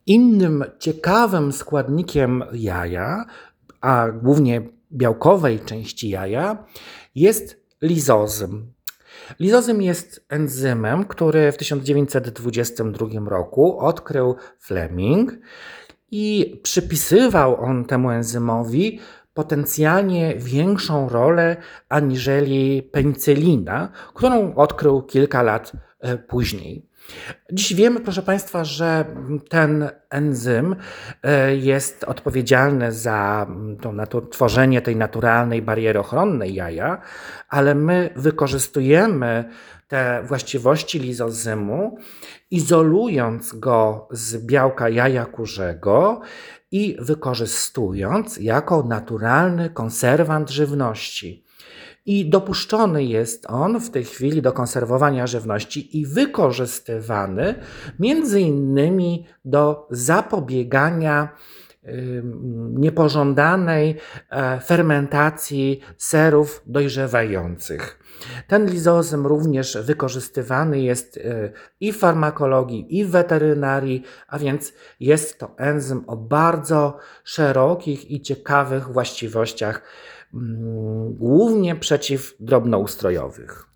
Innym ciekawym składnikiem jaja, a głównie białkowej części jaja, jest lizozym. Lizozym jest enzymem, który w 1922 roku odkrył Fleming i przypisywał on temu enzymowi potencjalnie większą rolę aniżeli penicylina, którą odkrył kilka lat później. Dziś wiemy, proszę Państwa, że ten enzym jest odpowiedzialny za tworzenie tej naturalnej bariery ochronnej jaja, ale my wykorzystujemy te właściwości lizozymu, izolując go z białka jaja kurzego i wykorzystując jako naturalny konserwant żywności. I dopuszczony jest on w tej chwili do konserwowania żywności i wykorzystywany między innymi do zapobiegania niepożądanej fermentacji serów dojrzewających. Ten lizozym również wykorzystywany jest i w farmakologii, i w weterynarii, a więc jest to enzym o bardzo szerokich i ciekawych właściwościach, głównie przeciwdrobnoustrojowych.